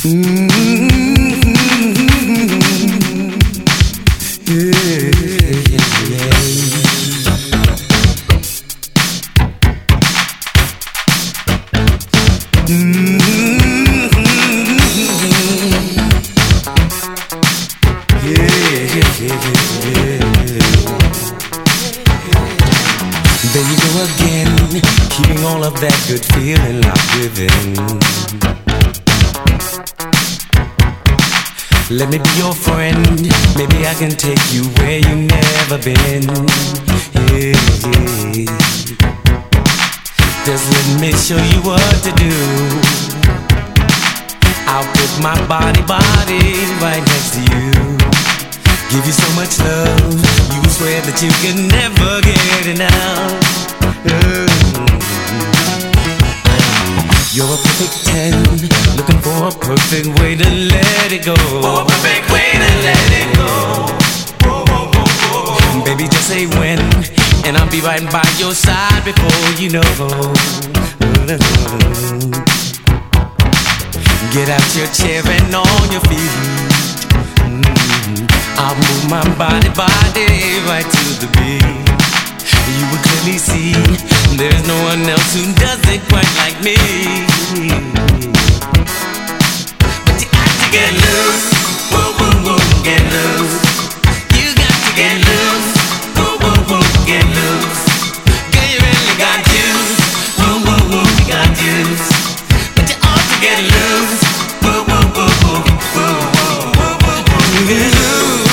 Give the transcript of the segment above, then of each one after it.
There you go again, keeping all of that good feeling I've given. Let me be your friend, maybe I can take you where you've never been. Yeah, yeah. Just let me show you what to do. I'll put my body right next to you. Give you so much love, you will swear that you can never get enough. You're a perfect 10, looking for a perfect way to let it go. For a perfect way to let it go. Whoa, whoa, whoa, whoa. Baby, just say when, and I'll be right by your side before you know. Get out your chair and on your feet. I'll move my body right to the beat. You will clearly see there's no one else who does it quite like me. But you got to get loose, woo woo woo, get loose. You got to get loose, woo woo woo, get loose. Girl, you really got juice, woo woo woo, you got juice. But you ought to get loose, woo woo woo woo, woo woo woo woo woo. Get loose.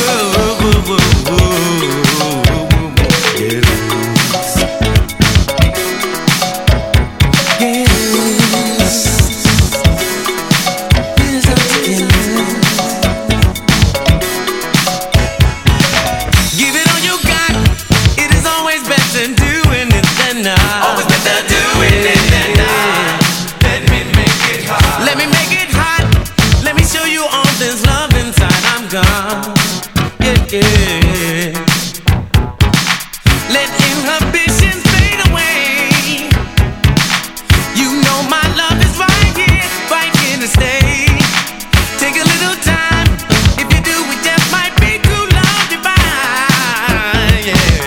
Let inhibitions fade away. You know my love is right here to stay. Take a little time. If you do, it just might be true love divine. Yeah.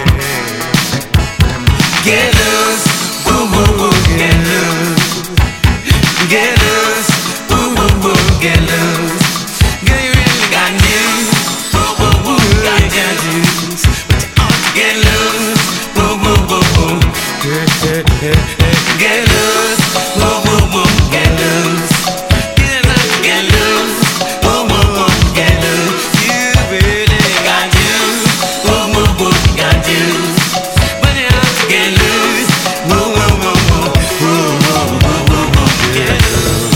Get loose, woo woo woo, get loose. Get loose, woo woo woo, get loose. Girl, you really got news. Woo woo woo, got juice. But you ought to get loose. Woo woo woo woo. Get loose. Woo woo woo. Get loose. Get out, get loose. Woo woo woo. Get loose. You really got juice. Woo woo woo. Got juice. But you ought to get loose. Woo woo woo woo. Woo woo woo woo woo. Get loose.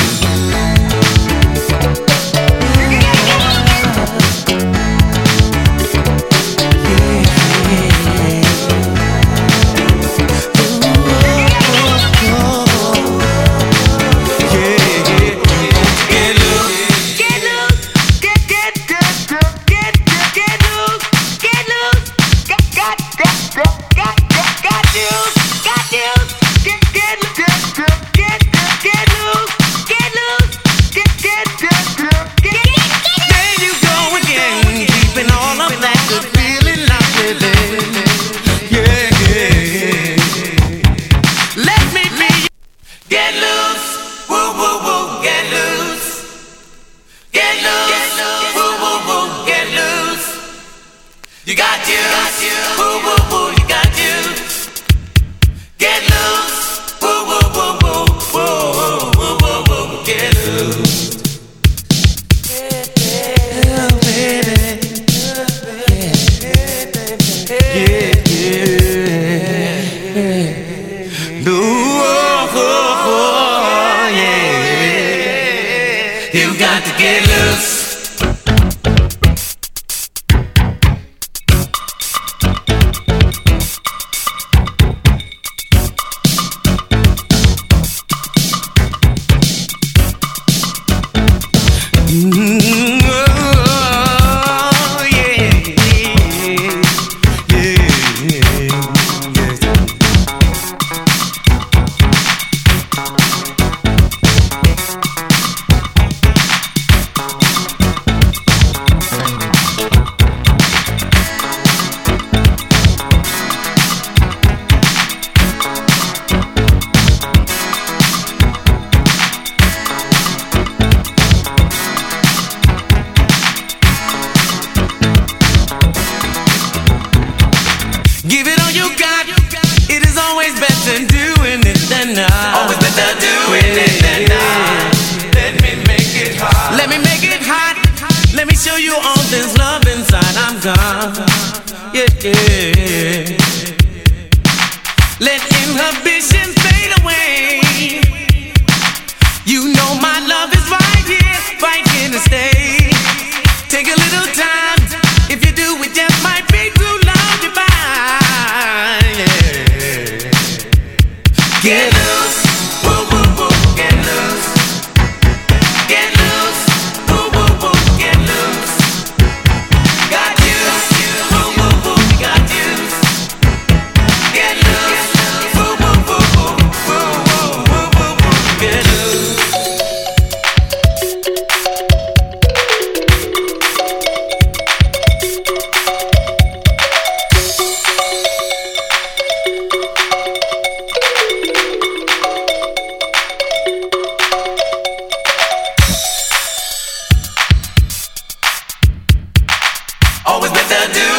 You got you, woo woo woo, you got you. Get loose, woo woo woo woo, woo woo woo woo, get loose. Oh baby, yeah. You got to get loose. Give it all you got. It is always better doing it than not. Always better doing it than not. Let me make it hot. Let me make it hot. Let me show you all this love inside. I'm gone. Yeah, yeah. Let inhibitions fade away. You know my love is right here to stay. Take a little time. If you do, it just might be too long to find. Yeah. Get loose, woo woo woo, get loose. Get loose, woo woo woo, get loose. Got you, woo woo woo, got you. Get loose, woo woo woo woo, woo woo woo woo woo, get loose. Always better do